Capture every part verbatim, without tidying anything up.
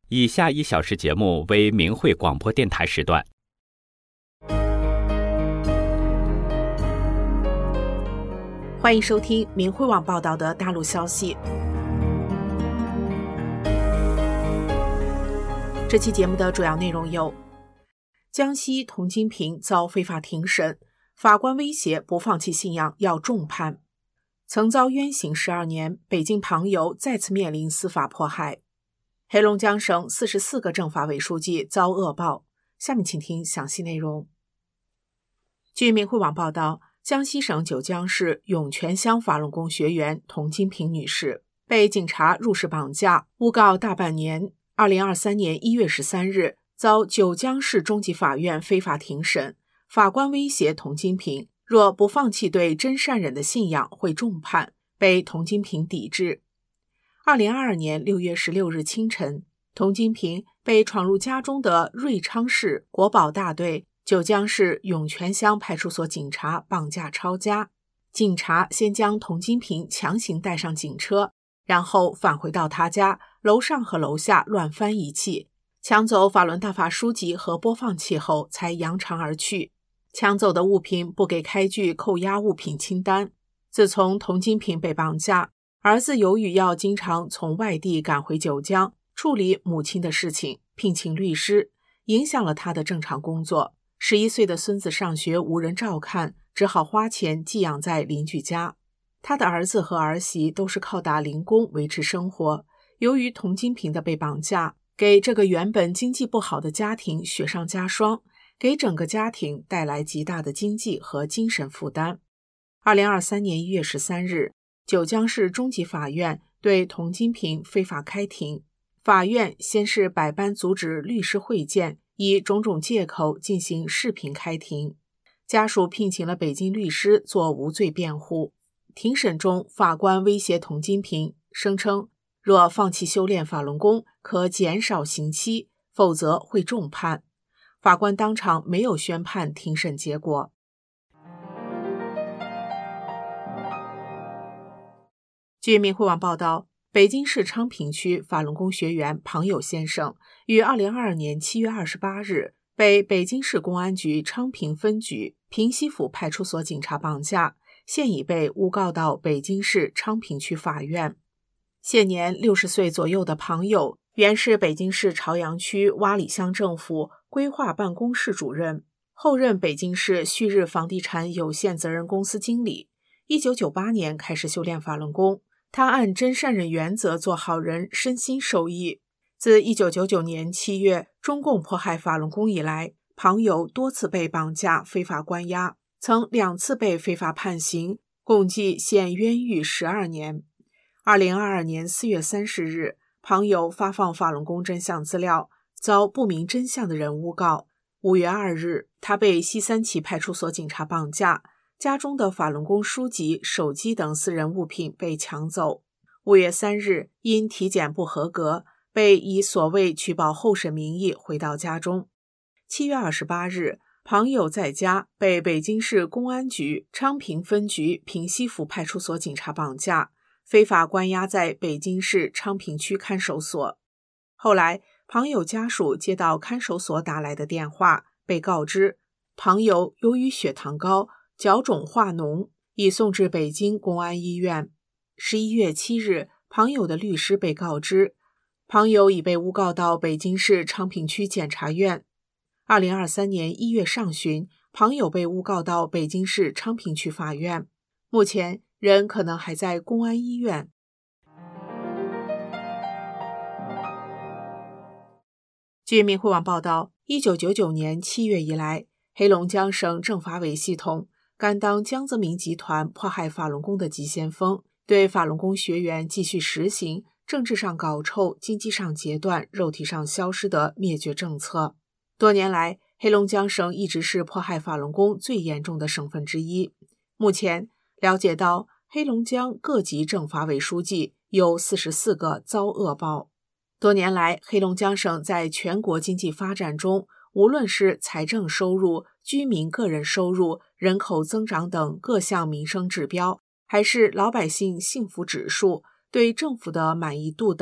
以下一小时节目为明慧广播电台时段。 欢迎收听明慧网报道的大陆消息。这期节目的主要内容有：江西童金平遭非法庭审，法官威胁不放弃信仰要重判；曾遭冤刑十二年，北京庞游再次面临司法迫害；黑龙江省四十四个政法委书记遭恶报。下面请听详细内容。据明慧网报道，江西省九江市涌泉乡法轮功学员童金平女士被警察入室绑架，诬告大半年。二零二三年一月十三日，遭九江市中级法院非法庭审，法官威胁童金平，若不放弃对真善忍的信仰会重判，被童金平抵制。二零二二年六月十六日清晨，童金平被闯入家中的瑞昌市国保大队九江市涌泉乡派出所警察绑架抄家。警察先将童金平强行带上警车，然后返回到他家，楼上和楼下乱翻一气，抢走法轮大法书籍和播放器后才扬长而去。抢走的物品不给开具扣押物品清单。自从童金平被绑架，儿子由于要经常从外地赶回九江处理母亲的事情，聘请律师，影响了他的正常工作。十一岁的孙子上学无人照看，只好花钱寄养在邻居家。他的儿子和儿媳都是靠打零工维持生活。由于童金平的被绑架，给这个原本经济不好的家庭雪上加霜，给整个家庭带来极大的经济和精神负担。二零二三年一月十三日，九江市中级法院对童金平非法开庭。法院先是百般阻止律师会见，以种种借口进行视频开庭。家属聘请了北京律师做无罪辩护。庭审中，法官威胁童金平，声称若放弃修炼法轮功，可减少刑期，否则会重判。法官当场没有宣判庭审结果。据明慧网报道，北京市昌平区法轮功学员庞友先生于二零二二年七月二十八日被北京市公安局昌平分局平西府派出所警察绑架，现已被诬告到北京市昌平区法院。现年六十岁左右的庞友，原是北京市朝阳区洼里乡政府规划办公室主任，后任北京市旭日房地产有限责任公司经理。一九九八年开始修炼法轮功，他按真善忍原则做好人，身心受益。自一九九九年七月中共迫害法轮功以来，庞友多次被绑架非法关押，曾两次被非法判刑，共计现冤狱十二年。二零二二年四月三十日，庞友发放法轮功真相资料，遭不明真相的人诬告。五月二日，他被西三旗派出所警察绑架，家中的法轮功书籍、手机等私人物品被抢走。五月三日，因体检不合格，被以所谓取保候审名义回到家中。七月二十八日，庞友在家被北京市公安局昌平分局平西府派出所警察绑架，非法关押在北京市昌平区看守所。后来，庞友家属接到看守所打来的电话，被告知庞友由于血糖高、脚肿化脓，已送至北京公安医院。十一月七日，庞友的律师被告知，庞友已被诬告到北京市昌平区检察院。二零二三年一月上旬，庞友被诬告到北京市昌平区法院。目前，人可能还在公安医院。据明慧网报道，一九九九年七月以来，黑龙江省政法委系统甘当江泽民集团迫害法轮功的急先锋，对法轮功学员继续实行政治上搞臭、经济上截断、肉体上消失的灭绝政策。多年来，黑龙江省一直是迫害法轮功最严重的省份之一。目前了解到，黑龙江各级政法委书记有四十四个遭恶报。多年来，黑龙江省在全国经济发展中，无论是财政收入、居民个人收入、人口增长等各项民生指标，还是老百姓幸福指数、对政府的满意度等，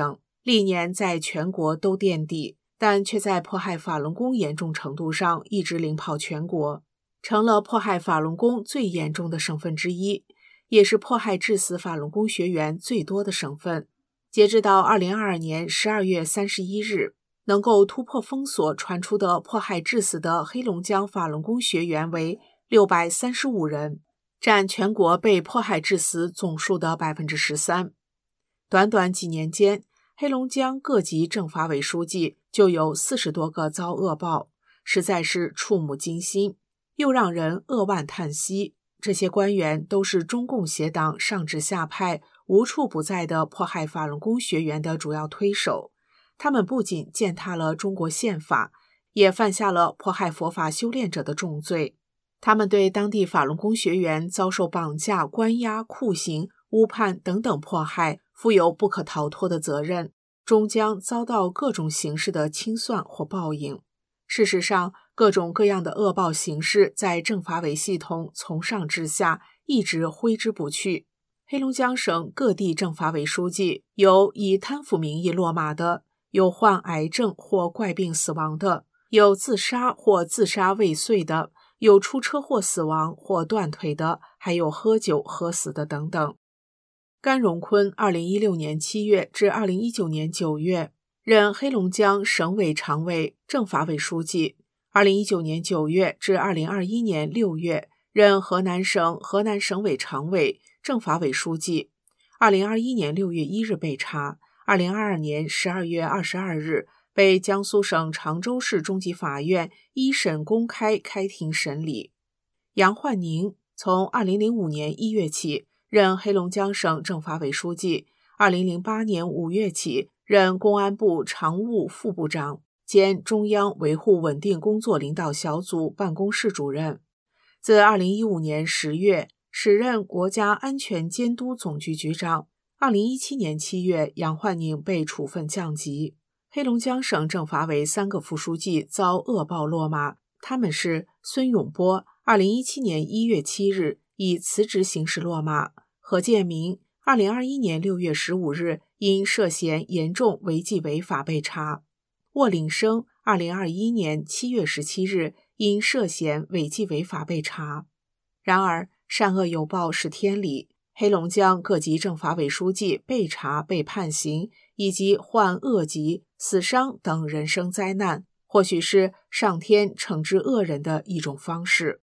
历年在全国都垫底，但却在迫害法轮功严重程度上一直领跑全国，成了迫害法轮功最严重的省份之一，也是迫害致死法轮功学员最多的省份。截至到二零二二年十二月三十一日，能够突破封锁传出的迫害致死的黑龙江法轮功学员为六百三十五人，占全国被迫害致死总数的 百分之十三。 短短几年间，黑龙江各级政法委书记就有四十多个遭恶报，实在是触目惊心，又让人扼腕叹息。这些官员都是中共邪党上至下派无处不在的迫害法轮功学员的主要推手，他们不仅践踏了中国宪法，也犯下了迫害佛法修炼者的重罪。他们对当地法轮功学员遭受绑架、关押、酷刑、误判等等迫害负有不可逃脱的责任，终将遭到各种形式的清算或报应。事实上，各种各样的恶报形式在政法委系统从上至下一直挥之不去。黑龙江省各地政法委书记有以贪腐名义落马的，有患癌症或怪病死亡的，有自杀或自杀未遂的，有出车祸死亡或断腿的，还有喝酒喝死的等等。甘荣坤二零一六年七月至二零一九年九月任黑龙江省委常委、政法委书记，二零一九年九月至二零二一年六月任河南省河南省委常委、政法委书记，二零二一年六月一日被查，二零二二年十二月二十二日被江苏省常州市中级法院一审公开开庭审理。杨焕宁从二零零五年一月起任黑龙江省政法委书记，二零零八年五月起任公安部常务副部长兼中央维护稳定工作领导小组办公室主任。自二零一五年十月时任国家安全监督总局局长，二零一七年七月杨焕宁被处分降级。黑龙江省政法委三个副书记遭恶报落马，他们是孙永波，二零一七年一月七日以辞职形式落马；何建明，二零二一年六月十五日因涉嫌严重违纪违法被查；沃岭生，二零二一年七月十七日因涉嫌违纪违法被查。然而，善恶有报是天理，黑龙江各级政法委书记被查、被判刑，以及患恶疾、死伤等人生灾难，或许是上天惩治恶人的一种方式。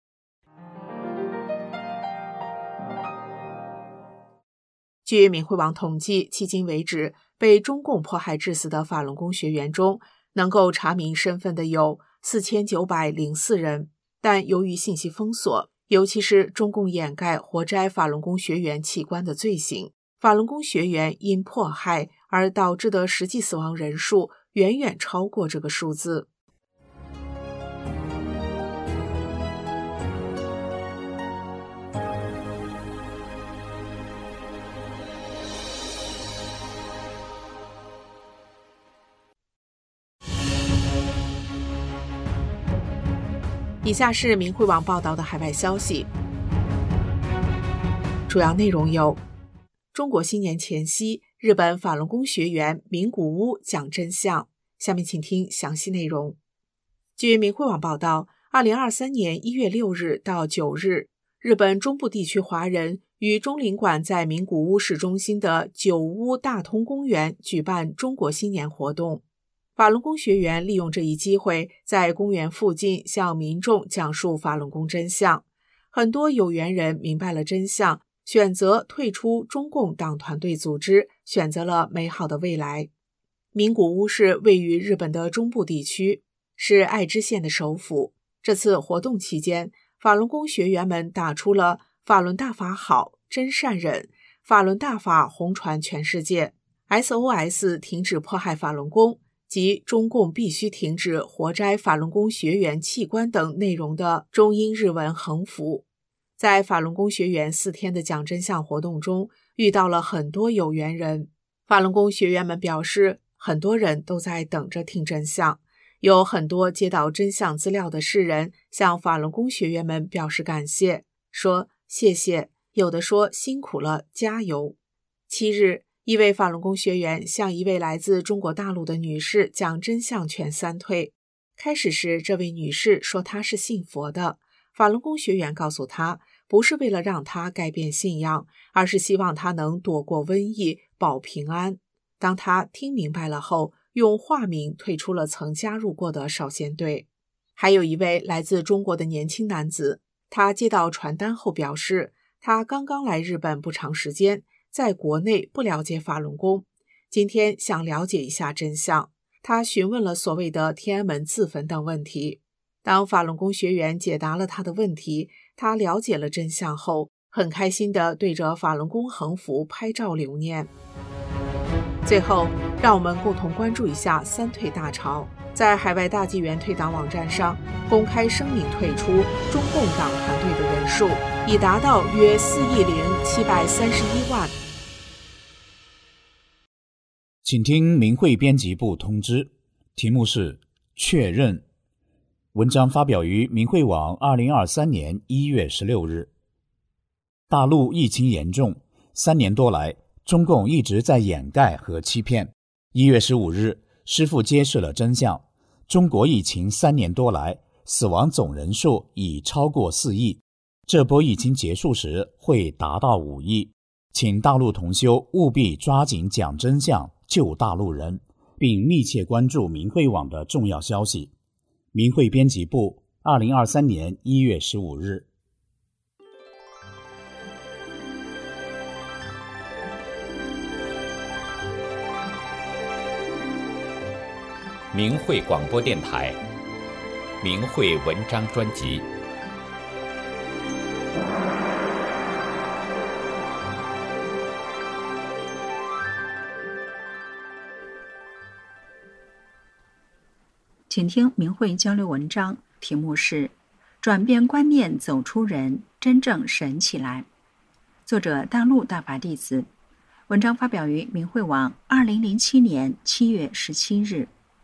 据明慧网统计，迄今为止，被中共迫害致死的法轮功学员中，能够查明身份的有四千九百零四人，但由于信息封锁，尤其是中共掩盖活摘法轮功学员器官的罪行，法轮功学员因迫害而导致的实际死亡人数远远超过这个数字。以下是明慧网报道的海外消息，主要内容有：中国新年前夕，日本法轮功学员名古屋讲真相。下面请听详细内容。据明慧网报道，二零二三年一月六日到九日，日本中部地区华人与中领馆在名古屋市中心的九屋大通公园举办中国新年活动。法轮功学员利用这一机会，在公园附近向民众讲述法轮功真相。很多有缘人明白了真相，选择退出中共党团队组织，选择了美好的未来。名古屋市位于日本的中部地区，是爱知县的首府。这次活动期间，法轮功学员们打出了法轮大法好，真善忍，法轮大法红传全世界， S O S 停止迫害法轮功及中共必须停止活摘法轮功学员器官等内容的中英日文横幅。在法轮功学员四天的讲真相活动中，遇到了很多有缘人。法轮功学员们表示，很多人都在等着听真相，有很多接到真相资料的世人向法轮功学员们表示感谢，说谢谢，有的说辛苦了，加油。七日， 一位法轮功学员向一位来自中国大陆的女士讲真相劝三退。开始时，这位女士说她是信佛的，法轮功学员告诉她，不是为了让她改变信仰，而是希望她能躲过瘟疫，保平安。当她听明白了后，用化名退出了曾加入过的少先队。还有一位来自中国的年轻男子，他接到传单后表示，他刚刚来日本不长时间，在国内不了解法轮功，今天想了解一下真相。他询问了所谓的天安门自焚等问题。当法轮功学员解答了他的问题，他了解了真相后，很开心地对着法轮功横幅拍照留念。最后，让我们共同关注一下三退大潮。在海外大纪元退党网站上公开声明退出中共党团队的人数已达到约四亿零七百三十一万。 请听明慧编辑部通知，题目是确认。文章发表于明慧网二零二三年一月十六日。大陆疫情严重，三年多来，中共一直在掩盖和欺骗。一月十五日，师父揭示了真相。中国疫情三年多来，死亡总人数已超过四亿，这波疫情结束时会达到五亿。请大陆同修务必抓紧讲真相，救大陆人，并密切关注明慧网的重要消息。明慧编辑部，二零二三年一月十五日。 明慧广播电台，明慧文章专辑。 请听明慧交流文章，题目是转变观念走出人，真正神起来。作者大陆大法弟子。文章发表于明慧网二零零七年七月十七日。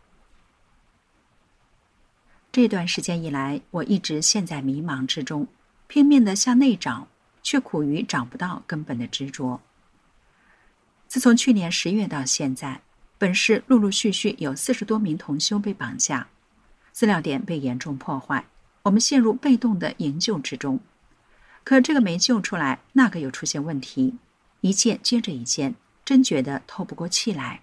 这段时间以来，我一直陷在迷茫之中，拼命地向内找，却苦于找不到根本的执着。自从去年十月到现在，本市陆陆续续有四十多名同修被绑架，资料点被严重破坏，我们陷入被动的营救之中。可这个没救出来，那个又出现问题，一件接着一件，真觉得透不过气来。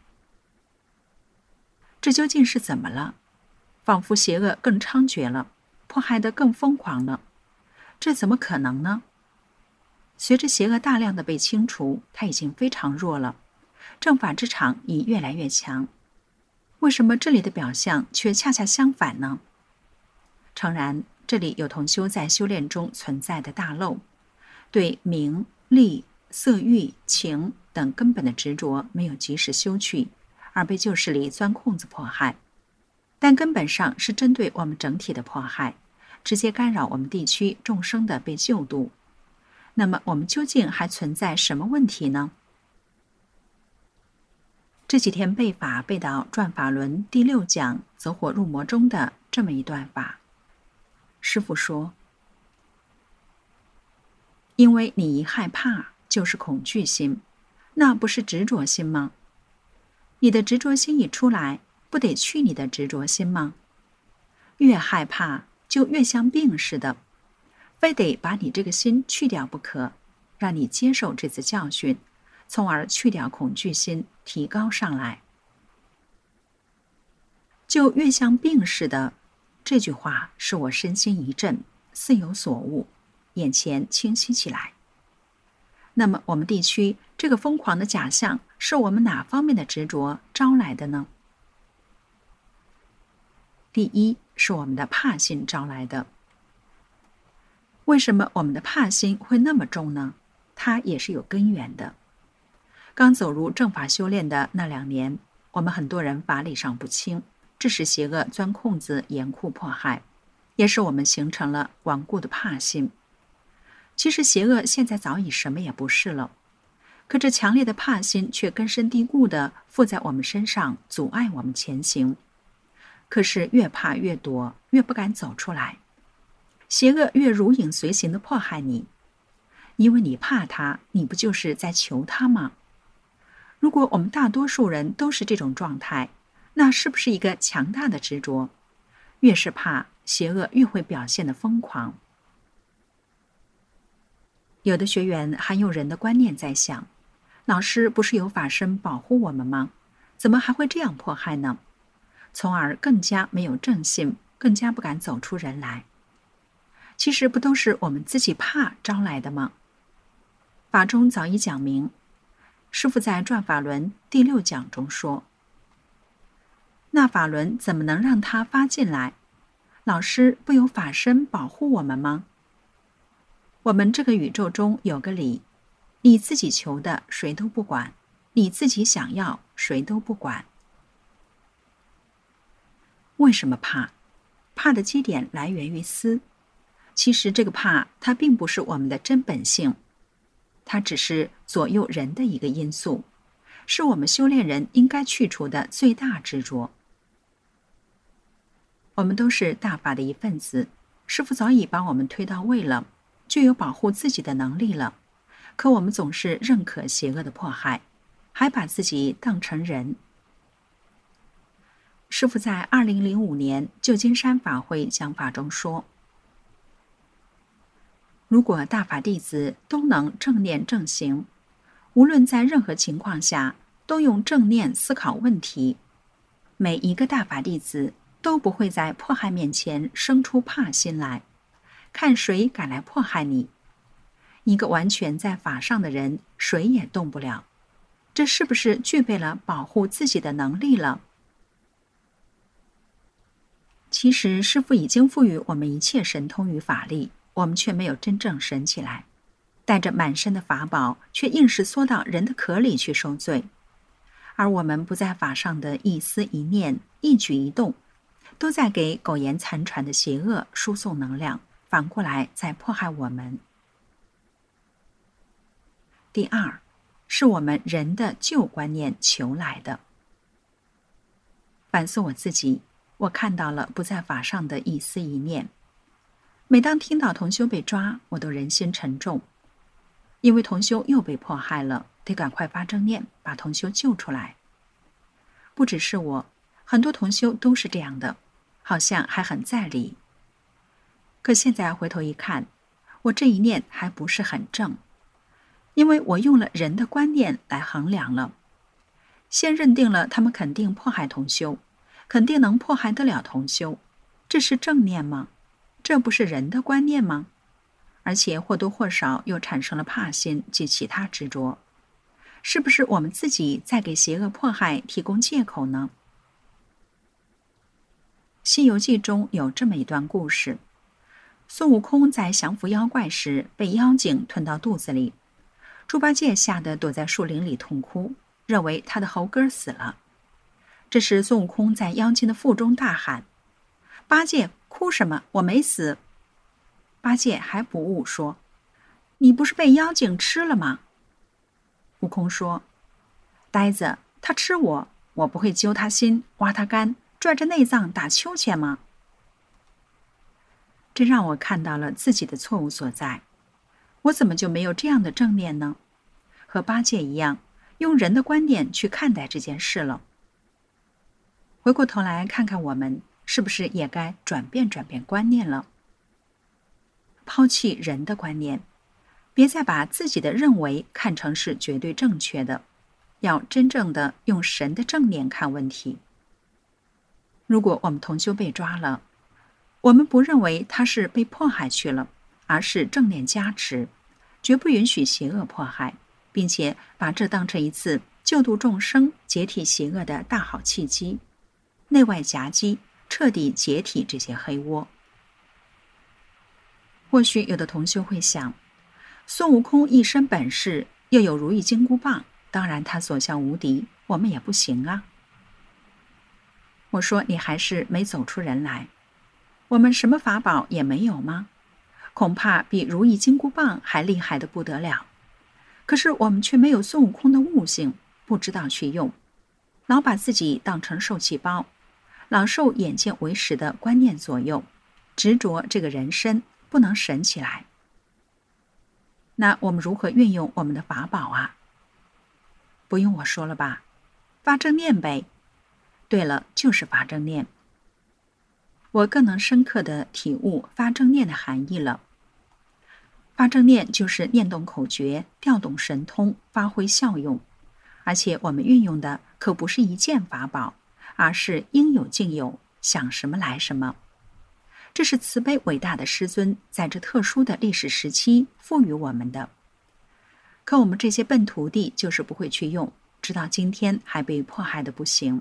这究竟是怎么了？仿佛邪恶更猖獗了，迫害得更疯狂了，这怎么可能呢？随着邪恶大量的被清除，它已经非常弱了，正法之场已越来越强。为什么这里的表象却恰恰相反呢？诚然，这里有同修在修炼中存在的大漏，对名、利、色欲、情等根本的执着没有及时修去，而被旧势力钻空子迫害。但根本上是针对我们整体的迫害，直接干扰我们地区众生的被救度。那么我们究竟还存在什么问题呢？这几天背法背到转法轮第六讲走火入魔中的这么一段法。师父说，因为你一害怕就是恐惧心，那不是执着心吗？你的执着心一出来，不得去你的执着心吗？越害怕就越像病似的，非得把你这个心去掉不可，让你接受这次教训，从而去掉恐惧心，提高上来。就越像病似的，这句话使我身心一震，似有所悟，眼前清晰起来。那么我们地区这个疯狂的假象是我们哪方面的执着招来的呢？第一，是我们的怕心招来的。为什么我们的怕心会那么重呢？它也是有根源的。刚走入正法修炼的那两年，我们很多人法理上不清，致使邪恶钻空子严酷迫害，也使我们形成了顽固的怕心。其实邪恶现在早已什么也不是了，可这强烈的怕心却根深蒂固地附在我们身上，阻碍我们前行。可是越怕越躲，越不敢走出来，邪恶越如影随形地迫害你，因为你怕他，你不就是在求他吗？ 如果我们大多数人都是这种状态，那是不是一个强大的执着？越是怕，邪恶越会表现得疯狂。有的学员还用人的观念在想，老师不是有法身保护我们吗？怎么还会这样迫害呢？从而更加没有正信，更加不敢走出人来。其实不都是我们自己怕招来的吗？法中早已讲明，师父在转法轮第六讲中说，那法轮怎么能让它发进来？老师不有法身保护我们吗？我们这个宇宙中有个理，你自己求的谁都不管，你自己想要谁都不管。为什么怕？怕的基点来源于思。其实这个怕，它并不是我们的真本性，它只是左右人的一个因素，是我们修炼人应该去除的最大执着。我们都是大法的一份子，师父早已把我们推到位了，就有保护自己的能力了。可我们总是认可邪恶的迫害，还把自己当成人。师父在二零零五年旧金山法会讲法中说，如果大法弟子都能正念正行，无论在任何情况下都用正念思考问题，每一个大法弟子都不会在迫害面前生出怕心来，看谁敢来迫害你。一个完全在法上的人，谁也动不了。这是不是具备了保护自己的能力了？其实师父已经赋予我们一切神通与法力，我们却没有真正神起来，带着满身的法宝，却硬是缩到人的壳里去受罪。而我们不在法上的一思一念、一举一动，都在给苟延残喘的邪恶输送能量，反过来在迫害我们。第二，是我们人的旧观念求来的。反思我自己，我看到了不在法上的一思一念。每当听到同修被抓，我都人心沉重，因为同修又被迫害了，得赶快发正念，把同修救出来。不只是我，很多同修都是这样的，好像还很在理。可现在回头一看，我这一念还不是很正，因为我用了人的观念来衡量了，先认定了他们肯定迫害同修，肯定能迫害得了同修，这是正念吗？这不是人的观念吗？而且或多或少又产生了怕心及其他执着，是不是我们自己在给邪恶迫害提供借口呢？西游记中有这么一段故事，孙悟空在降服妖怪时被妖精吞到肚子里，猪八戒吓得躲在树林里痛哭，认为他的猴哥死了。这时孙悟空在妖精的腹中大喊，八戒，哭什么？我没死。八戒还不悟说，你不是被妖精吃了吗？悟空说，呆子，他吃我，我不会揪他心，挖他肝，拽着内脏打秋千吗？这让我看到了自己的错误所在，我怎么就没有这样的正念呢？和八戒一样，用人的观念去看待这件事了。回过头来看看我们，是不是也该转变转变观念了？抛弃人的观念，别再把自己的认为看成是绝对正确的，要真正的用神的正念看问题。如果我们同修被抓了，我们不认为他是被迫害去了，而是正念加持，绝不允许邪恶迫害，并且把这当成一次救度众生、解体邪恶的大好契机，内外夹击，彻底解体这些黑窝。或许有的同修会想，孙悟空一身本事，又有如意金箍棒，当然他所向无敌，我们也不行啊。我说你还是没走出人来，我们什么法宝也没有吗？恐怕比如意金箍棒还厉害得不得了。可是我们却没有孙悟空的悟性，不知道去用，老把自己当成受气包，老受眼见为实的观念左右，执着这个人身，不能神起来。那我们如何运用我们的法宝啊？ 不用我说了吧？发正念呗。对了，就是发正念。我更能深刻地体悟发正念的含义了。发正念就是念动口诀，调动神通，发挥效用。而且我们运用的可不是一件法宝，而是应有尽有，想什么来什么。这是慈悲伟大的师尊在这特殊的历史时期赋予我们的。可我们这些笨徒弟就是不会去用，直到今天还被迫害的不行。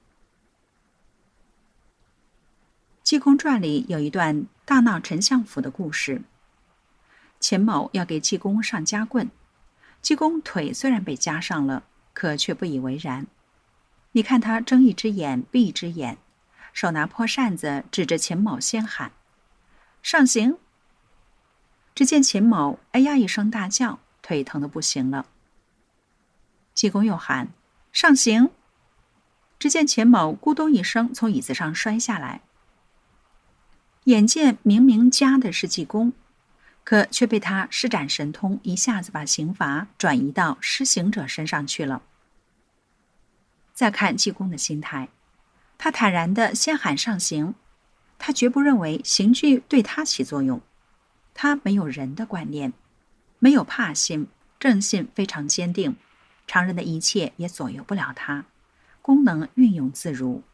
济公传里有一段大闹丞相府的故事。钱某要给济公上夹棍，济公腿虽然被夹上了，可却不以为然。你看他睁一只眼闭一只眼，手拿破扇子指着钱某先喊：“上刑！”只见钱某哎呀一声大叫，腿疼得不行了。济公又喊：“上刑！”只见钱某咕咚一声从椅子上摔下来。眼见明明夹的是济公，可却被他施展神通，一下子把刑罚转移到施行者身上去了。再看济公的心态，他坦然地先喊上刑，他绝不认为刑具对他起作用。他没有人的观念，没有怕心，正信非常坚定，常人的一切也左右不了他，功能运用自如。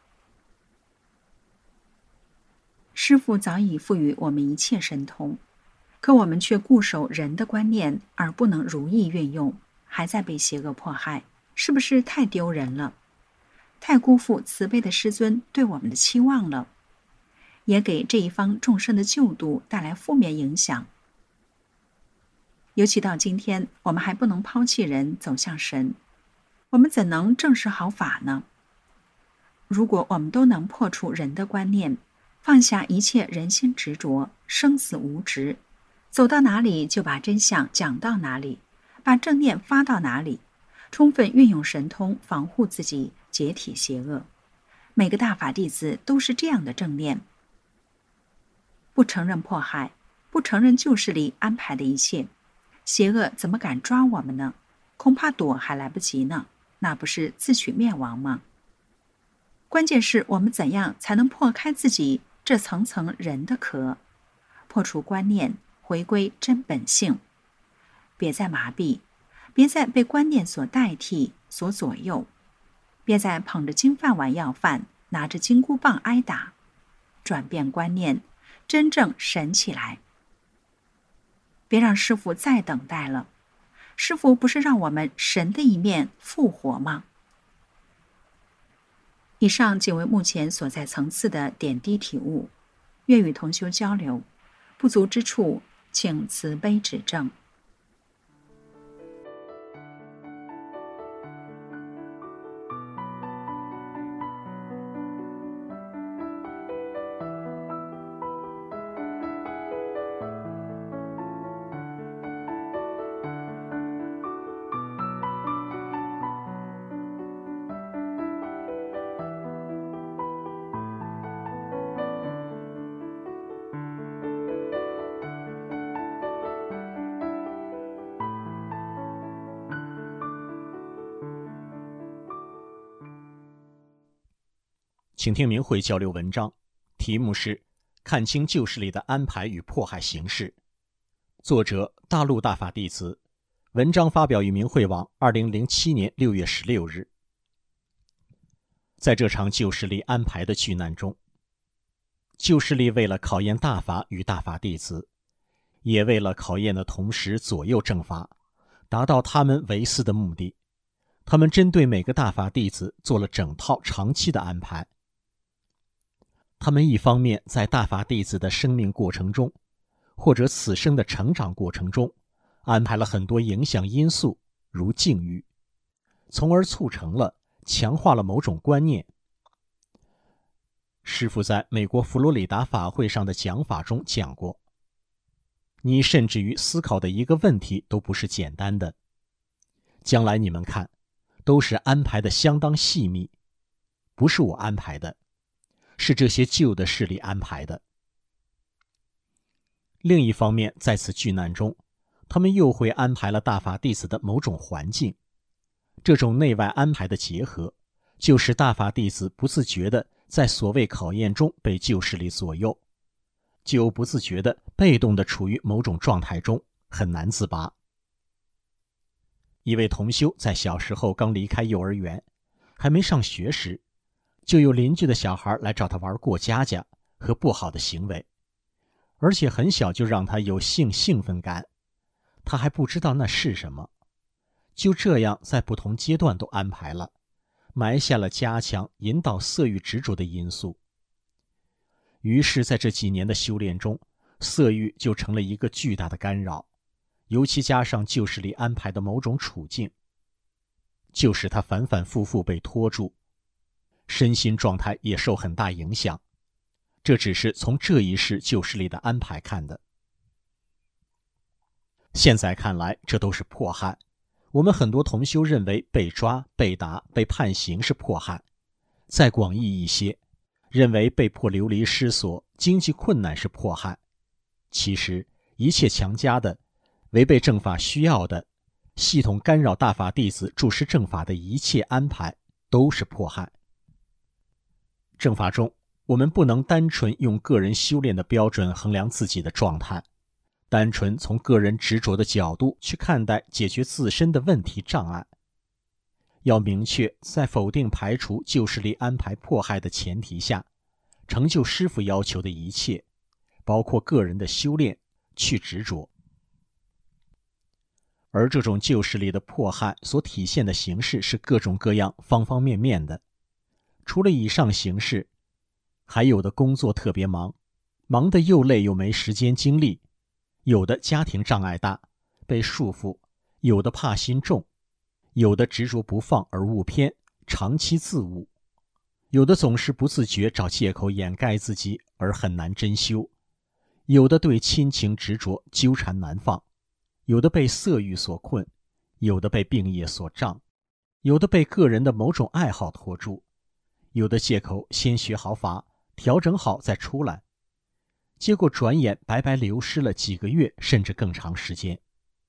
师父早已赋予我们一切神通，可我们却固守人的观念而不能如意运用，还在被邪恶迫害，是不是太丢人了？太辜负慈悲的师尊对我们的期望了，也给这一方众生的救度带来负面影响。尤其到今天，我们还不能抛弃人走向神，我们怎能证实好法呢？如果我们都能破除人的观念，放下一切人心执着，生死无执，走到哪里就把真相讲到哪里，把正念发到哪里，充分运用神通防护自己，解体邪恶。每个大法弟子都是这样的正念，不承认迫害，不承认旧势力安排的一切，邪恶怎么敢抓我们呢？恐怕躲还来不及呢，那不是自取灭亡吗？关键是我们怎样才能破开自己这层层人的壳，破除观念，回归真本性。别再麻痹，别再被观念所代替，所左右，别再捧着金饭碗要饭，拿着金箍棒挨打，转变观念，真正神起来。别让师父再等待了，师父不是让我们神的一面复活吗？以上仅为目前所在层次的点滴体悟，愿与同修交流，不足之处，请慈悲指正。 请听明慧交流文章，题目是看清旧势力的安排与迫害形式，作者大陆大法弟子，文章发表于明慧网二零零七年六月十六日。在这场旧势力安排的巨难中，旧势力为了考验大法与大法弟子，也为了考验的同时左右正法，达到他们为私的目的，他们针对每个大法弟子做了整套长期的安排。他们一方面在大法弟子的生命过程中，或者此生的成长过程中，安排了很多影响因素，如境遇，从而促成了、强化了某种观念。师父在美国佛罗里达法会上的讲法中讲过，你甚至于思考的一个问题都不是简单的，将来你们看，都是安排的相当细密，不是我安排的，是这些旧的势力安排的。另一方面，在此巨难中，他们又会安排了大法弟子的某种环境， 这种内外安排的结合，就使大法弟子不自觉地在所谓考验中被旧势力左右，就不自觉地被动地处于某种状态中，很难自拔。一位同修在小时候刚离开幼儿园，还没上学时，就有邻居的小孩来找他玩过家家和不好的行为，而且很小就让他有性兴奋感，他还不知道那是什么。就这样在不同阶段都安排了，埋下了加强引导色欲执着的因素。于是在这几年的修炼中，色欲就成了一个巨大的干扰，尤其加上旧势力安排的某种处境，就使他反反复复被拖住，身心状态也受很大影响。这只是从这一世旧势力的安排看的。现在看来，这都是迫害。我们很多同修认为被抓、被打、被判刑是迫害，再广义一些，认为被迫流离失所、经济困难是迫害。其实，一切强加的、违背正法需要的、系统干扰大法弟子注释正法的一切安排，都是迫害。正法中，我们不能单纯用个人修炼的标准衡量自己的状态，单纯从个人执着的角度去看待解决自身的问题障碍。要明确，在否定排除旧势力安排迫害的前提下，成就师父要求的一切，包括个人的修炼，去执着。而这种旧势力的迫害所体现的形式是各种各样、方方面面的。除了以上形式，还有的工作特别忙，忙得又累又没时间精力，有的家庭障碍大，被束缚，有的怕心重，有的执着不放而误偏，长期自误，有的总是不自觉找借口掩盖自己而很难真修，有的对亲情执着纠缠难放，有的被色欲所困，有的被病业所障，有的被个人的某种爱好拖住，有的借口先学好法，调整好再出来，结果转眼白白流失了几个月甚至更长时间。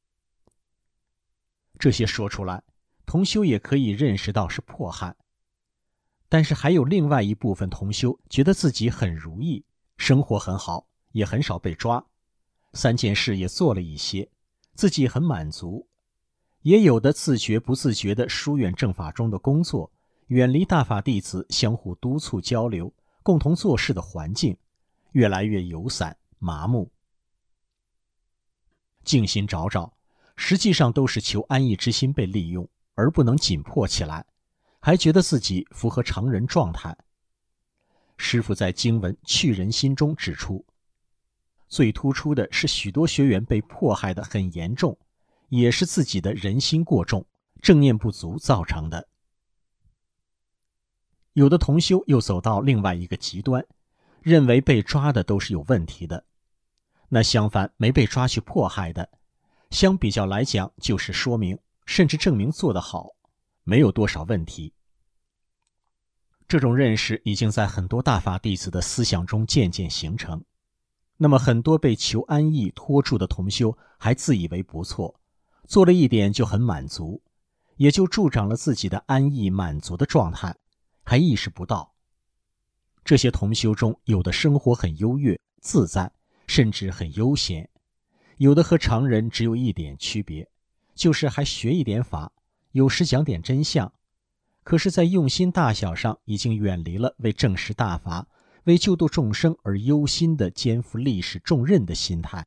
这些说出来，同修也可以认识到是迫害，但是还有另外一部分同修觉得自己很如意，生活很好，也很少被抓，三件事也做了一些，自己很满足。也有的自觉不自觉地疏远正法中的工作，远离大法弟子相互督促交流共同做事的环境，越来越游散麻木。静心找找，实际上都是求安逸之心被利用，而不能紧迫起来，还觉得自己符合常人状态。师父在经文《去人心》中指出，最突出的是许多学员被迫害得很严重，也是自己的人心过重，正念不足造成的。有的同修又走到另外一个极端，认为被抓的都是有问题的，那相反没被抓去迫害的，相比较来讲就是说明甚至证明做得好，没有多少问题。这种认识已经在很多大法弟子的思想中渐渐形成，那么很多被求安逸拖住的同修还自以为不错，做了一点就很满足，也就助长了自己的安逸满足的状态，还意识不到。这些同修中，有的生活很优越自在，甚至很悠闲，有的和常人只有一点区别，就是还学一点法，有时讲点真相，可是在用心大小上已经远离了为证实大法、为救度众生而忧心的肩负历史重任的心态。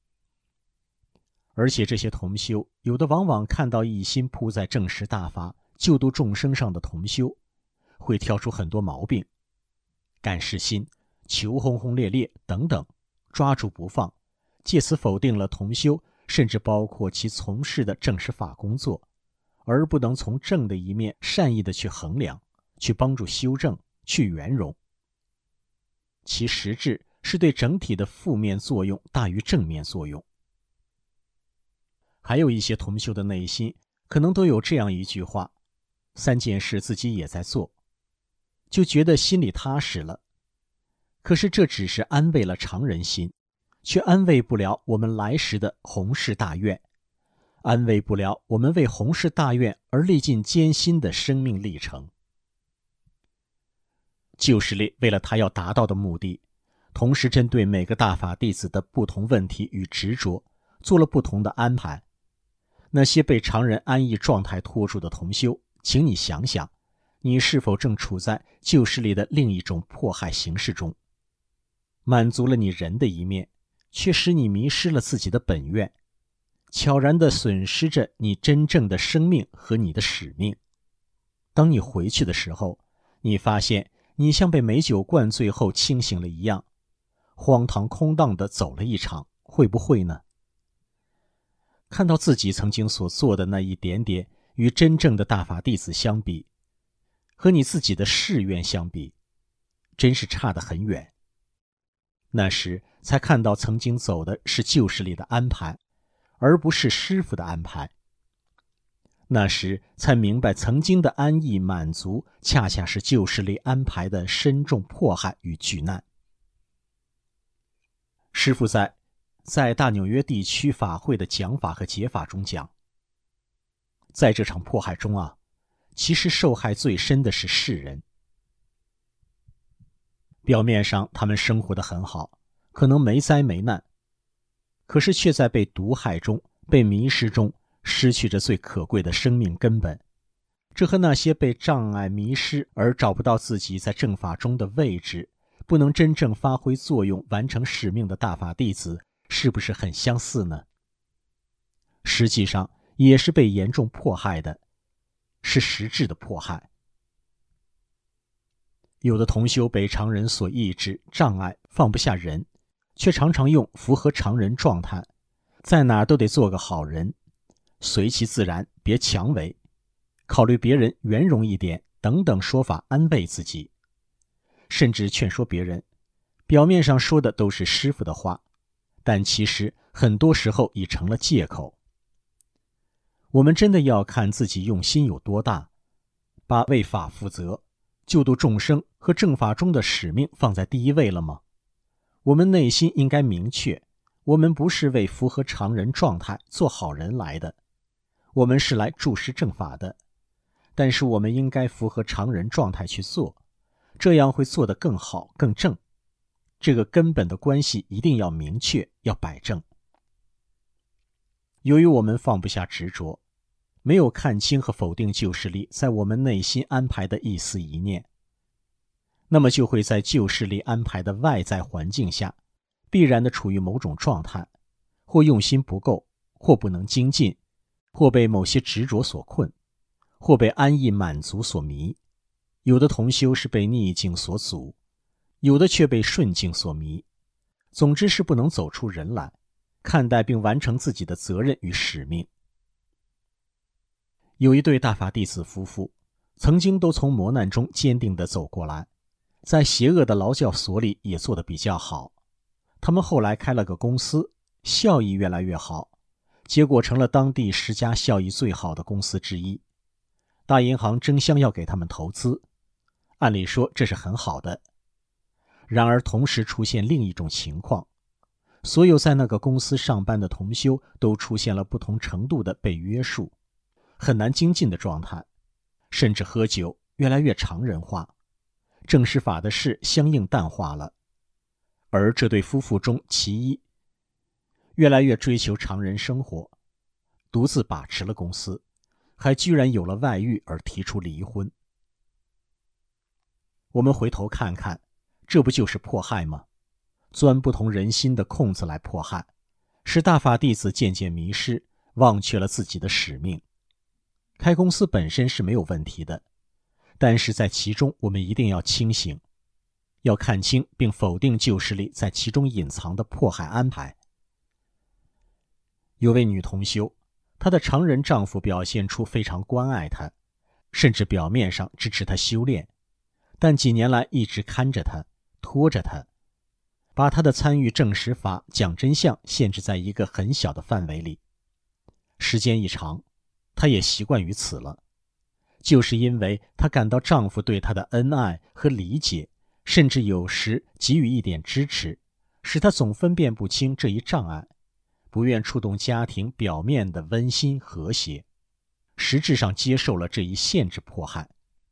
而且这些同修，有的往往看到一心扑在证实大法、救度众生上的同修，会挑出很多毛病，干事心、求轰轰烈烈等等，抓住不放，借此否定了同修，甚至包括其从事的证实法工作，而不能从正的一面善意的去衡量，去帮助修正，去圆融。其实质是对整体的负面作用大于正面作用。还有一些同修的内心可能都有这样一句话，三件事自己也在做，就觉得心里踏实了。可是这只是安慰了常人心，却安慰不了我们来时的宏誓大愿， 安慰不了我们为弘誓大愿而历尽艰辛的生命历程。旧势力为了他要达到的目的，同时针对每个大法弟子的不同问题与执着做了不同的安排。那些被常人安逸状态拖住的同修，请你想想，你是否正处在旧势力的另一种迫害形式中？满足了你人的一面，却使你迷失了自己的本愿，悄然地损失着你真正的生命和你的使命。当你回去的时候，你发现你像被美酒灌醉后清醒了一样，荒唐空荡地走了一场，会不会呢？看到自己曾经所做的那一点点与真正的大法弟子相比，和你自己的誓愿相比，真是差得很远。那时才看到曾经走的是旧势力的安排，而不是师父的安排。那时才明白曾经的安逸满足，恰恰是旧势力安排的深重迫害与巨难。师父在在大纽约地区法会的讲法和解法中讲，在这场迫害中啊，其实受害最深的是世人。表面上他们生活得很好，可能没灾没难，可是却在被毒害中、被迷失中失去着最可贵的生命根本。这和那些被障碍迷失而找不到自己在正法中的位置，不能真正发挥作用完成使命的大法弟子，是不是很相似呢？实际上也是被严重迫害的，是实质的迫害。有的同修被常人所抑制、障碍，放不下人，却常常用符合常人状态，在哪儿都得做个好人，随其自然，别强为，考虑别人圆融一点等等说法安慰自己，甚至劝说别人，表面上说的都是师父的话，但其实很多时候已成了借口。我们真的要看自己用心有多大，把为法负责、救度众生和正法中的使命放在第一位了吗？我们内心应该明确，我们不是为符合常人状态做好人来的，我们是来注释正法的，但是我们应该符合常人状态去做，这样会做得更好更正。这个根本的关系一定要明确，要摆正。由于我们放不下执着，没有看清和否定旧势力在我们内心安排的一丝一念，那么就会在旧势力安排的外在环境下，必然的处于某种状态，或用心不够，或不能精进，或被某些执着所困，或被安逸满足所迷。有的同修是被逆境所阻，有的却被顺境所迷，总之是不能走出人来，看待并完成自己的责任与使命。有一对大法弟子夫妇，曾经都从磨难中坚定地走过来，在邪恶的劳教所里也做得比较好。他们后来开了个公司，效益越来越好，结果成了当地十家效益最好的公司之一。大银行争相要给他们投资，按理说这是很好的。然而同时出现另一种情况，所有在那个公司上班的同修都出现了不同程度的被约束，很难精进的状态，甚至喝酒越来越常人化，正式法的事相应淡化了。而这对夫妇中其一，越来越追求常人生活，独自把持了公司，还居然有了外遇而提出离婚。我们回头看看，这不就是迫害吗？钻不同人心的空子来迫害，使大法弟子渐渐迷失，忘却了自己的使命。开公司本身是没有问题的，但是在其中我们一定要清醒，要看清并否定旧势力在其中隐藏的迫害安排。有位女同修，她的常人丈夫表现出非常关爱她，甚至表面上支持她修炼，但几年来一直看着她，拖着她，把她的参与正实法、讲真相限制在一个很小的范围里。时间一长，她也习惯于此了，就是因为她感到丈夫对她的恩爱和理解，甚至有时给予一点支持，使她总分辨不清这一障碍， 不愿触动家庭表面的温馨和谐，实质上接受了这一限制迫害。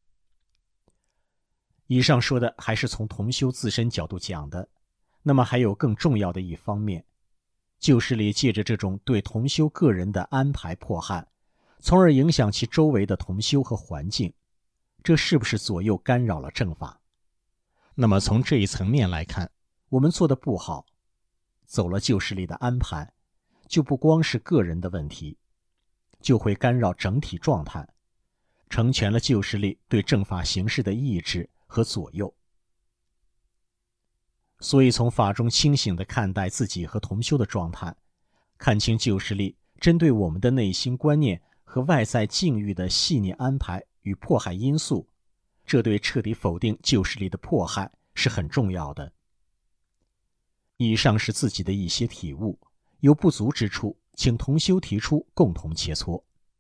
以上说的还是从同修自身角度讲的，那么还有更重要的一方面，旧势力借着这种对同修个人的安排迫害，从而影响其周围的同修和环境，这是不是左右干扰了正法？那么从这一层面来看，我们做的不好，走了旧势力的安排，就不光是个人的问题，就会干扰整体状态，成全了旧势力对正法形式的抑制和左右。所以从法中清醒地看待自己和同修的状态，看清旧势力针对我们的内心观念和外在境遇的细腻安排与迫害因素，这对彻底否定旧势力的迫害是很重要的。以上是自己的一些体悟，有不足之处，请同修提出，共同切磋。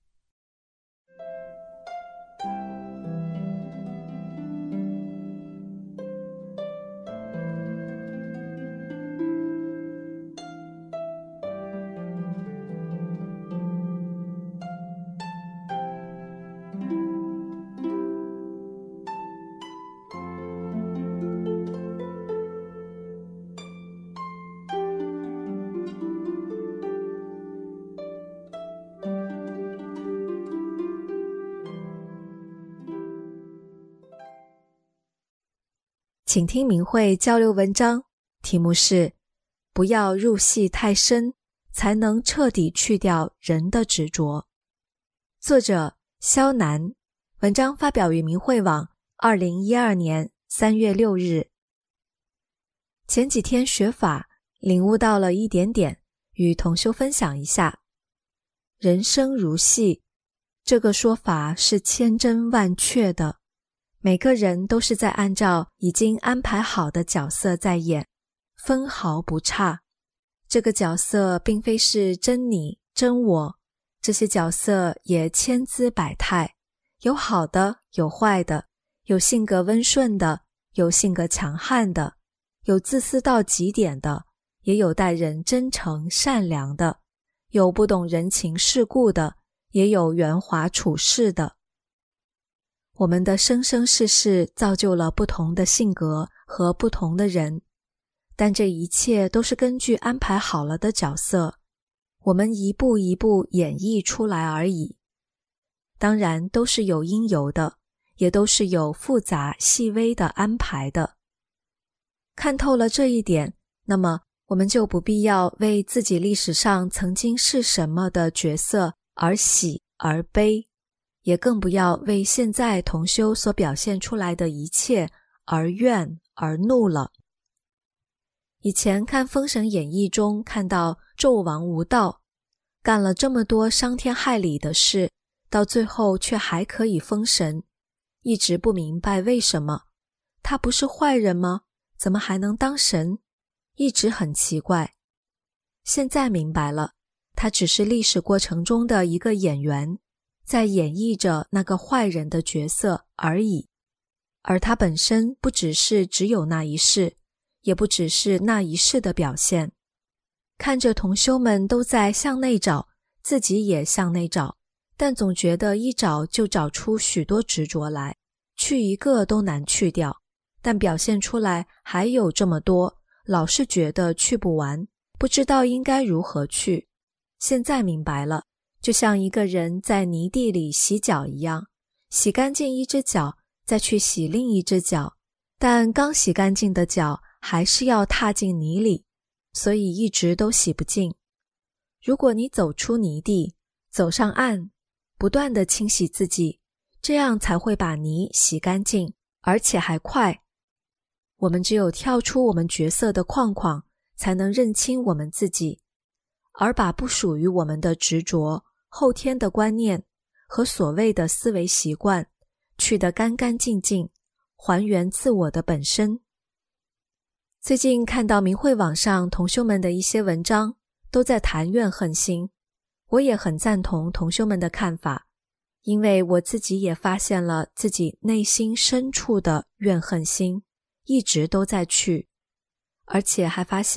请听明慧交流文章，题目是不要入戏太深，才能彻底去掉人的执着。作者萧楠，文章发表于明慧网二零一二年三月六日。前几天学法，领悟到了一点点，与同修分享一下。人生如戏，这个说法是千真万确的。每个人都是在按照已经安排好的角色在演，分毫不差。这个角色并非是真你真我，这些角色也千姿百态，有好的，有坏的，有性格温顺的，有性格强悍的，有自私到极点的，也有待人真诚善良的，有不懂人情世故的，也有圆滑处事的。我们的生生世世造就了不同的性格和不同的人，但这一切都是根据安排好了的角色，我们一步一步演绎出来而已。当然都是有因由的，也都是有复杂细微的安排的。看透了这一点，那么我们就不必要为自己历史上曾经是什么的角色而喜而悲，也更不要为现在同修所表现出来的一切而怨而怒了。以前看《封神演义》中看到纣王无道，干了这么多伤天害理的事，到最后却还可以封神，一直不明白为什么。他不是坏人吗？怎么还能当神？一直很奇怪。现在明白了，他只是历史过程中的一个演员，在演绎着那个坏人的角色而已，而他本身不只是只有那一世，也不只是那一世的表现。看着同修们都在向内找，自己也向内找，但总觉得一找就找出许多执着来，去一个都难去掉，但表现出来还有这么多，老是觉得去不完，不知道应该如何去。现在明白了，就像一个人在泥地里洗脚一样，洗干净一只脚，再去洗另一只脚，但刚洗干净的脚还是要踏进泥里，所以一直都洗不净。如果你走出泥地，走上岸，不断地清洗自己，这样才会把泥洗干净，而且还快。我们只有跳出我们角色的框框，才能认清我们自己，而把不属于我们的执着、后天的观念和所谓的思维习惯去得干干净净，还原自我的本身。最近看到明慧网上同修们的一些文章，都在谈怨恨心，我也很赞同同修们的看法，因为我自己也发现了自己内心深处的怨恨心，一直都在去，而且还发现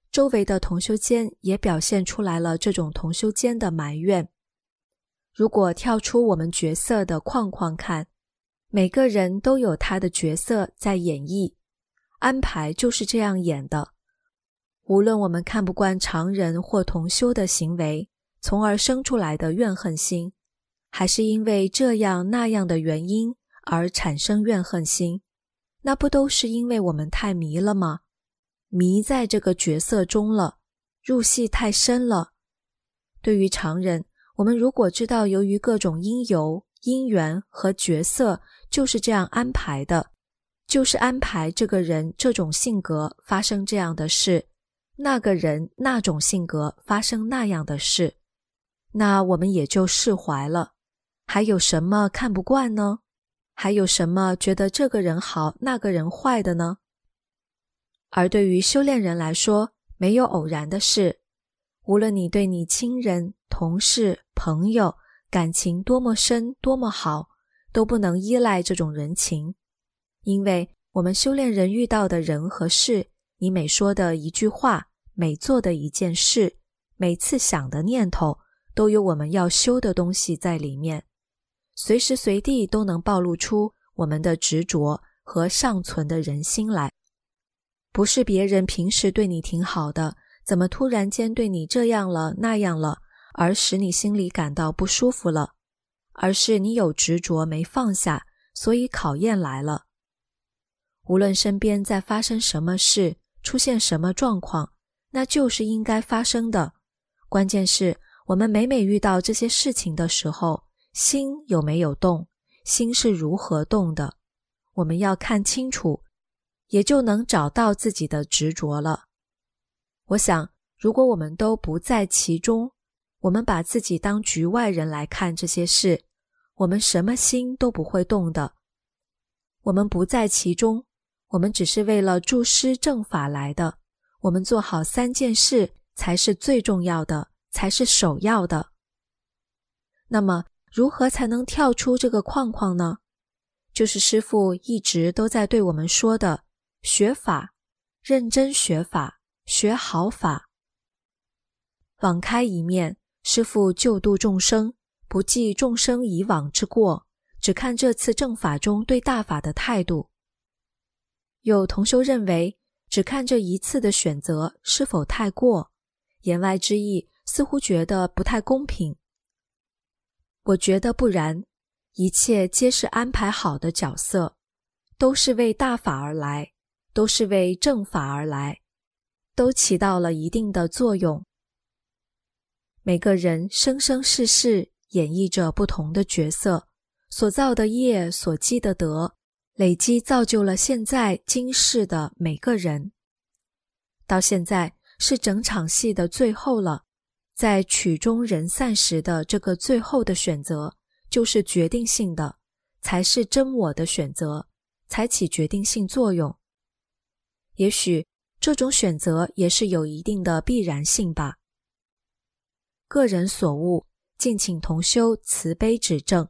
周围的同修间也表现出来了这种同修间的埋怨。如果跳出我们角色的框框看，每个人都有他的角色在演绎，安排就是这样演的。无论我们看不惯常人或同修的行为，从而生出来的怨恨心，还是因为这样那样的原因而产生怨恨心，那不都是因为我们太迷了吗？迷在这个角色中了，入戏太深了。对于常人，我们如果知道由于各种因由、因缘和角色就是这样安排的，就是安排这个人这种性格发生这样的事，那个人那种性格发生那样的事，那我们也就释怀了。还有什么看不惯呢？还有什么觉得这个人好那个人坏的呢？而对于修炼人来说，没有偶然的事。无论你对你亲人、同事、朋友感情多么深多么好，都不能依赖这种人情。因为我们修炼人遇到的人和事，你每说的一句话，每做的一件事，每次想的念头，都有我们要修的东西在里面，随时随地都能暴露出我们的执着和尚存的人心来。不是别人平时对你挺好的，怎么突然间对你这样了那样了，而使你心里感到不舒服了，而是你有执着没放下，所以考验来了。无论身边在发生什么事，出现什么状况，那就是应该发生的。关键是我们每每遇到这些事情的时候，心有没有动，心是如何动的，我们要看清楚，也就能找到自己的执着了。我想，如果我们都不在其中，我们把自己当局外人来看这些事，我们什么心都不会动的。我们不在其中，我们只是为了注师正法来的，我们做好三件事才是最重要的，才是首要的。那么，如何才能跳出这个框框呢？就是师父一直都在对我们说的，学法，认真学法，学好法。网开一面，师父救度众生，不计众生以往之过，只看这次正法中对大法的态度。有同修认为，只看这一次的选择是否太过，言外之意似乎觉得不太公平。我觉得不然，一切皆是安排好的角色，都是为大法而来，都是为正法而来，都起到了一定的作用。每个人生生世世演绎着不同的角色，所造的业，所积的德，累积造就了现在今世的每个人。到现在是整场戏的最后了，在曲终人散时的这个最后的选择，就是决定性的，才是真我的选择，才起决定性作用。也许这种选择也是有一定的必然性吧。个人所悟，敬请同修慈悲指正。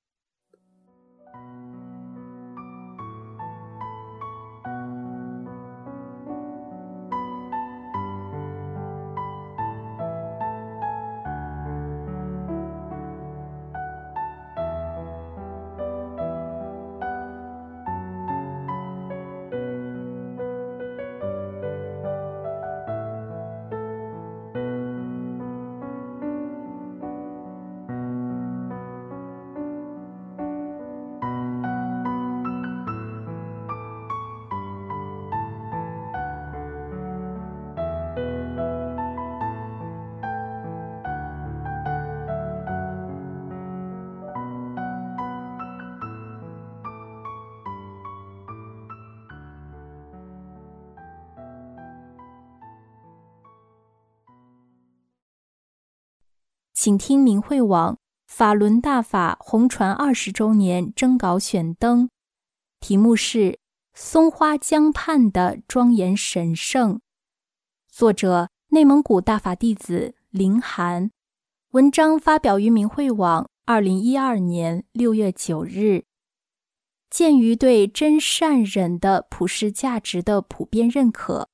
请听明慧网法轮大法红传二十周年征稿选灯，题目是松花江畔的庄严神圣，作者内蒙古大法弟子林涵，文章发表于明慧网二零一二年六月九日。鉴于对真善忍的普世价值的普遍认可，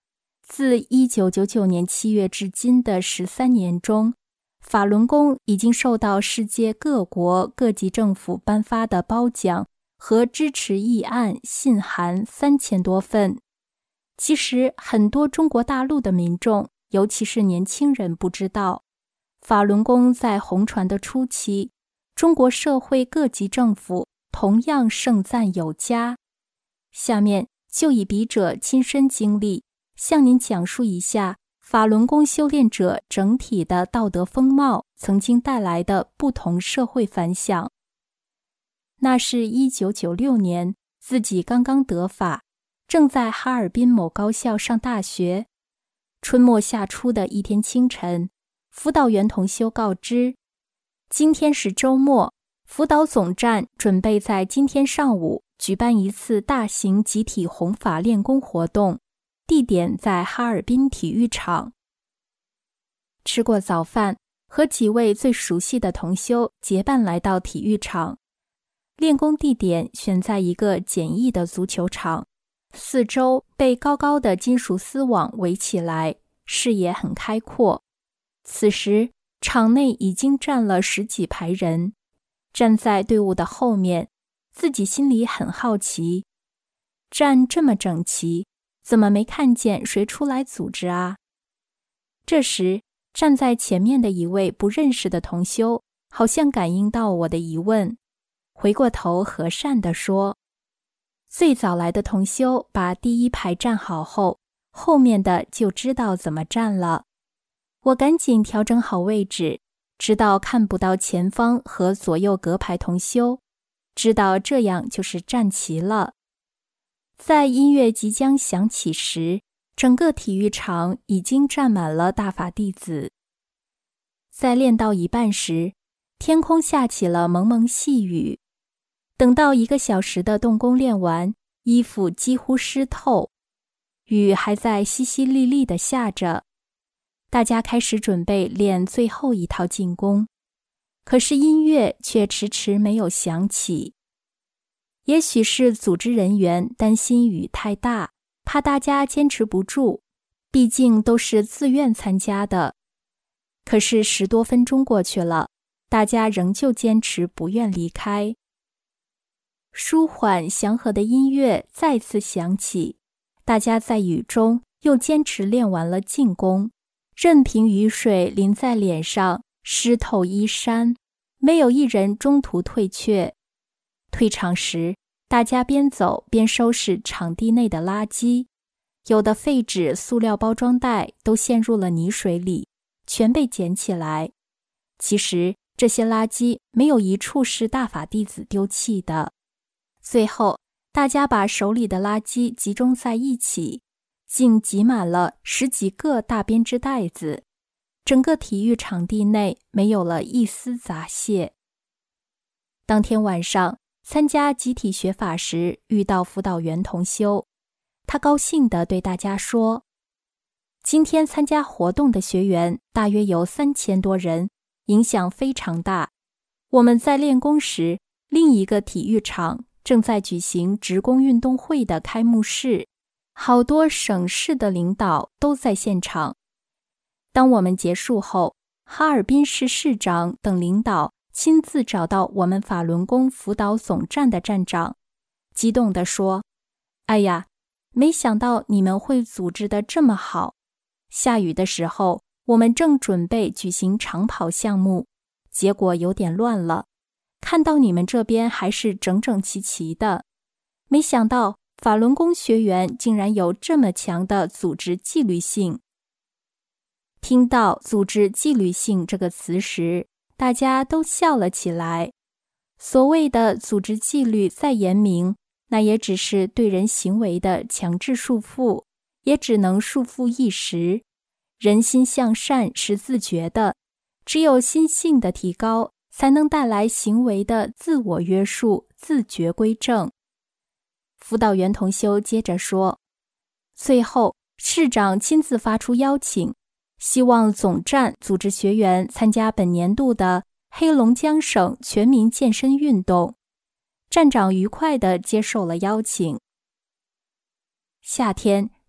自一九九九年七月至今的十三年中，法轮功已经受到世界各国各级政府颁发的褒奖和支持议案信函三千多份。其实很多中国大陆的民众，尤其是年轻人不知道，法轮功在红传的初期，中国社会各级政府同样盛赞有加。下面就以笔者亲身经历，向您讲述一下法轮功修炼者整体的道德风貌曾经带来的不同社会反响。那是一九九六年，自己刚刚得法，正在哈尔滨某高校上大学。春末夏初的一天清晨，辅导员同修告知，今天是周末，辅导总站准备在今天上午举办一次大型集体弘法练功活动，地点在哈尔滨体育场。吃过早饭，和几位最熟悉的同修结伴来到体育场。练功地点选在一个简易的足球场，四周被高高的金属丝网围起来，视野很开阔。此时，场内已经站了十几排人，站在队伍的后面，自己心里很好奇，站这么整齐，怎么没看见谁出来组织啊？这时，站在前面的一位不认识的同修，好像感应到我的疑问，回过头和善地说，最早来的同修把第一排站好后，后面的就知道怎么站了。我赶紧调整好位置，直到看不到前方和左右隔排同修，知道这样就是站齐了。在音乐即将响起时，整个体育场已经站满了大法弟子。在练到一半时，天空下起了蒙蒙细雨。等到一个小时的动功练完，衣服几乎湿透，雨还在淅淅沥沥地下着。大家开始准备练最后一套进功，可是音乐却迟迟没有响起。也许是组织人员担心雨太大，怕大家坚持不住，毕竟都是自愿参加的。可是十多分钟过去了，大家仍旧坚持不愿离开。舒缓祥和的音乐再次响起，大家在雨中又坚持练完了进功，任凭雨水淋在脸上，湿透衣衫，没有一人中途退却。退场时，大家边走边收拾场地内的垃圾，有的废纸、塑料包装袋都陷入了泥水里，全被捡起来。其实这些垃圾没有一处是大法弟子丢弃的。最后，大家把手里的垃圾集中在一起，竟挤满了十几个大编织袋子，整个体育场地内没有了一丝杂屑。当天晚上，参加集体学法时遇到辅导员同修，他高兴地对大家说，今天参加活动的学员大约有三千多人，影响非常大。我们在练功时，另一个体育场正在举行职工运动会的开幕式，好多省市的领导都在现场。当我们结束后，哈尔滨市市长等领导亲自找到我们法轮功辅导总站的站长，激动地说，哎呀，没想到你们会组织得这么好。下雨的时候，我们正准备举行长跑项目，结果有点乱了，看到你们这边还是整整齐齐的，没想到法轮功学员竟然有这么强的组织纪律性。听到组织纪律性这个词时，大家都笑了起来。所谓的组织纪律再严明，那也只是对人行为的强制束缚，也只能束缚一时。人心向善是自觉的，只有心性的提高，才能带来行为的自我约束、自觉归正。辅导员同修接着说，最后市长亲自发出邀请，希望总站组织学员参加本年度的黑龙江省全民健身运动。站长愉快地接受了邀请。夏天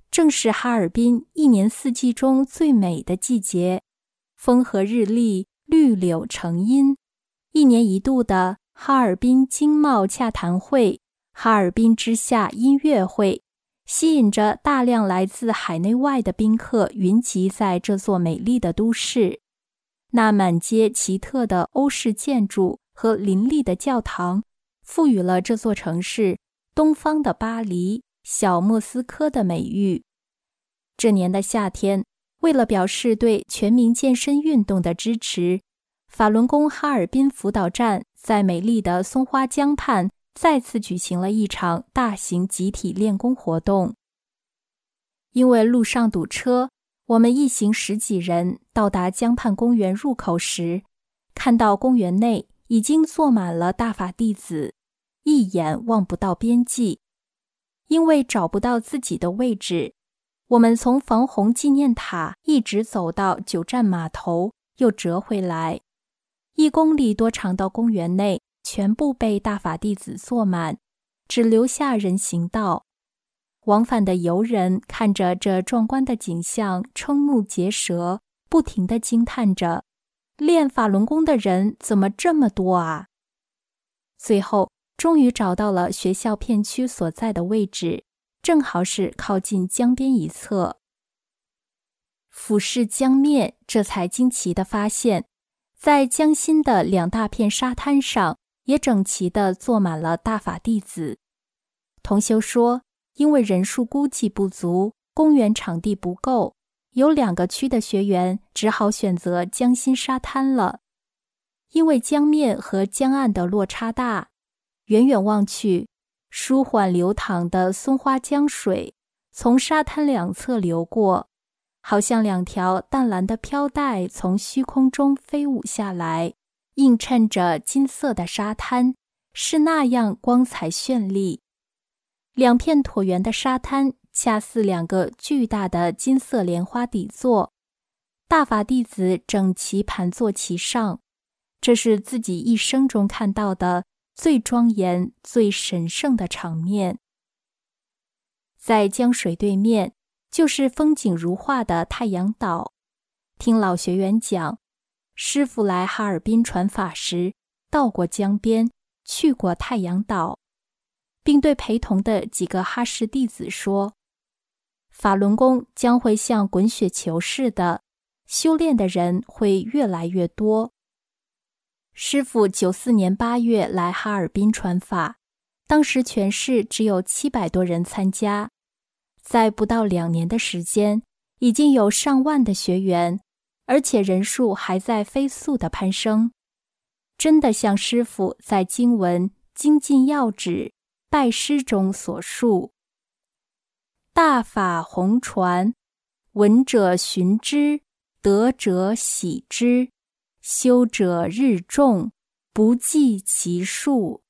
正是哈尔滨一年四季中最美的季节，风和日丽，绿柳成荫。一年一度的哈尔滨经贸洽谈会、哈尔滨之夏音乐会，吸引着大量来自海内外的宾客云集在这座美丽的都市。那满街奇特的欧式建筑和林立的教堂，赋予了这座城市东方的巴黎、小莫斯科的美誉。这年的夏天，为了表示对全民健身运动的支持，法轮功哈尔滨辅导站在美丽的松花江畔再次举行了一场大型集体练功活动。因为路上堵车，我们一行十几人到达江畔公园入口时，看到公园内已经坐满了大法弟子，一眼望不到边际。因为找不到自己的位置，我们从防洪纪念塔一直走到九站码头，又折回来。一公里多长的公园内全部被大法弟子坐满，只留下人行道。往返的游人看着这壮观的景象，瞠目结舌，不停地惊叹着：练法轮功的人怎么这么多啊？最后终于找到了学校片区所在的位置，正好是靠近江边一侧。俯视江面，这才惊奇地发现，在江心的两大片沙滩上，也整齐地坐满了大法弟子。同修说，因为人数估计不足，公园场地不够，有两个区的学员只好选择江心沙滩了。因为江面和江岸的落差大，远远望去，舒缓流淌的松花江水从沙滩两侧流过，好像两条淡蓝的飘带从虚空中飞舞下来，映衬着金色的沙滩，是那样光彩绚丽。两片椭圆的沙滩恰似两个巨大的金色莲花底座，大法弟子整齐盘坐其上，这是自己一生中看到的最庄严、最神圣的场面。在江水对面，就是风景如画的太阳岛。听老学员讲，师父来哈尔滨传法时，到过江边，去过太阳岛，并对陪同的几个哈士弟子说，法轮功将会像滚雪球似的，修炼的人会越来越多。师父九四年八月来哈尔滨传法，当时全市只有七百多人参加，在不到两年的时间，已经有上万的学员，而且人数还在飞速的攀升。真的像师父在经文精进要旨拜师中所述，大法弘传，闻者循之，得者喜之，修者日众，不计其数。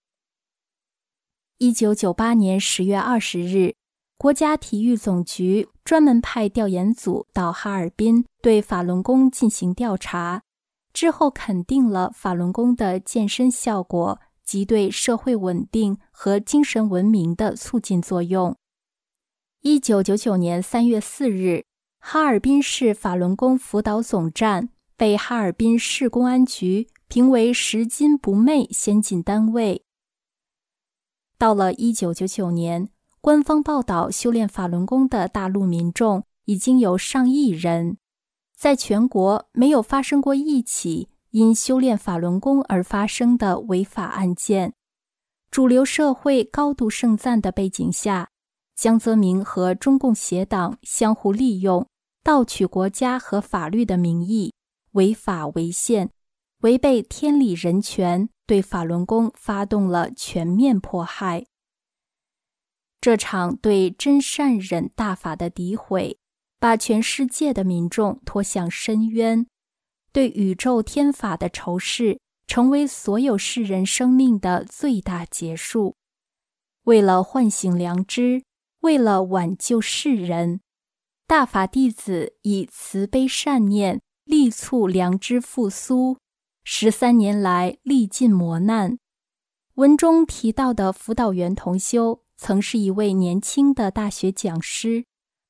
一九九八年十月二十日，国家体育总局专门派调研组到哈尔滨对法轮功进行调查，之后肯定了法轮功的健身效果及对社会稳定和精神文明的促进作用。一九九九年三月四日，哈尔滨市法轮功辅导总站被哈尔滨市公安局评为拾金不昧先进单位。到了一九九九年，官方报道修炼法轮功的大陆民众已经有上亿人，在全国没有发生过一起因修炼法轮功而发生的违法案件。主流社会高度盛赞的背景下，江泽民和中共协党相互利用，盗取国家和法律的名义，违法违宪，违背天理人权，对法轮功发动了全面迫害。这场对真善忍大法的诋毁，把全世界的民众拖向深渊，对宇宙天法的仇视成为所有世人生命的最大结束。为了唤醒良知，为了挽救世人，大法弟子以慈悲善念力促良知复苏，十三年来历尽磨难。文中提到的辅导员同修曾是一位年轻的大学讲师，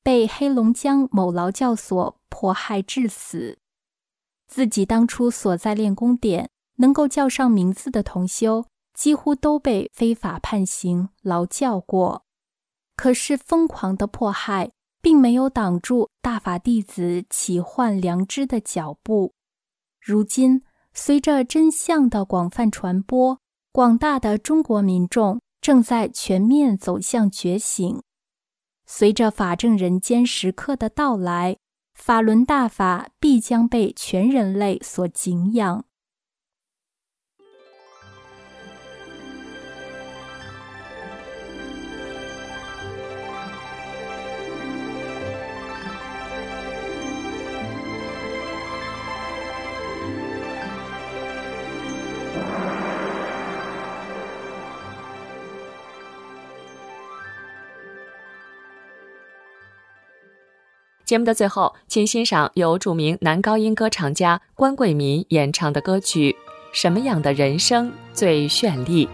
被黑龙江某劳教所迫害致死。自己当初所在练功点能够叫上名字的同修，几乎都被非法判刑劳教过。可是疯狂的迫害并没有挡住大法弟子启换良知的脚步。如今，随着真相的广泛传播，广大的中国民众正在全面走向觉醒。随着法正人间时刻的到来，法轮大法必将被全人类所敬仰。 节目的最后，请欣赏由著名男高音歌唱家关贵民演唱的歌曲《什么样的人生最绚丽》。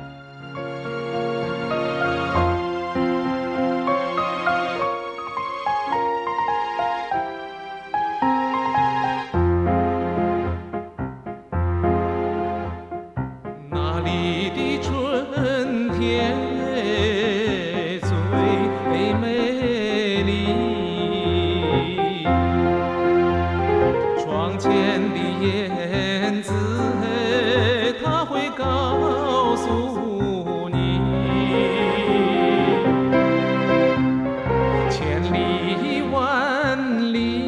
那里的春天最美丽，窗前的燕子它会告诉你，千里万里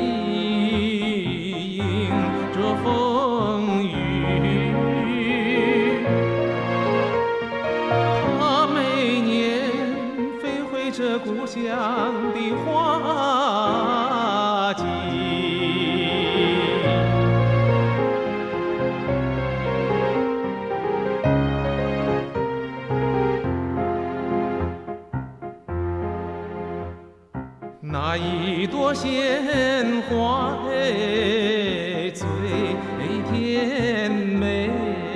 迎着风雨，它每年飞回这故乡的花季。那一朵鲜花哎最甜美，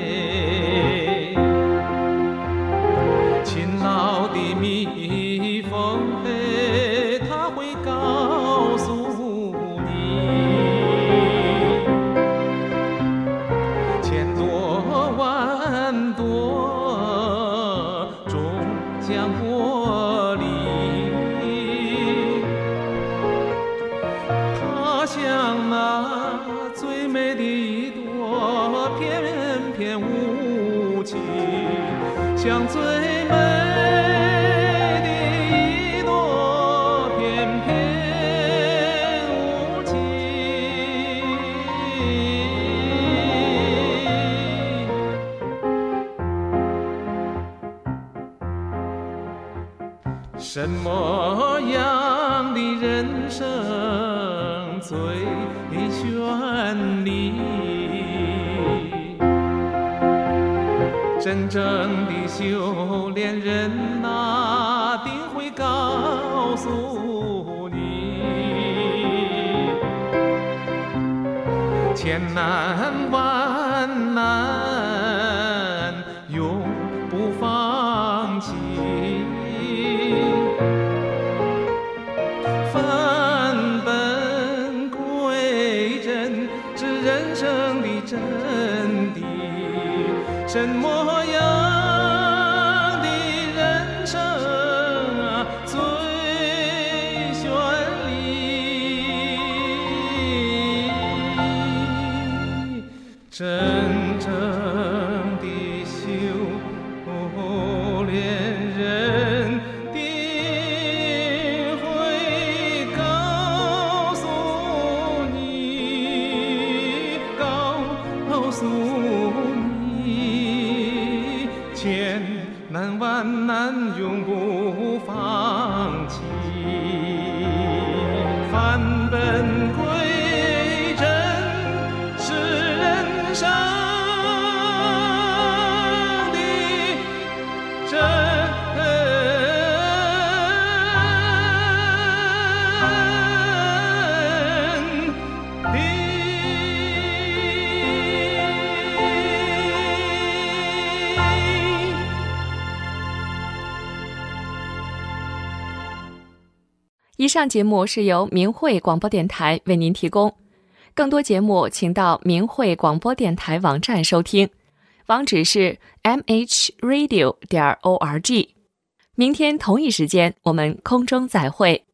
勤劳的蜜蜂哎它会告诉你，千朵万朵终将剥离，它像那最美的一朵翩翩舞旗，像最美的一朵翩翩舞旗。什么样的人生最绚丽？真正的修炼人哪定会告诉你，千难万难永不放弃，返本归真是人生的真谛。什么样的人生啊最绚丽？真正的修炼人定会告诉你，告诉你，千难万难永不放弃，返本归真是人生的真以上上节目是由明慧广播电台为您提供，更多节目请到明慧广播电台网站收听，网址是 m h radio 点 org。明天同一时间我们空中再会。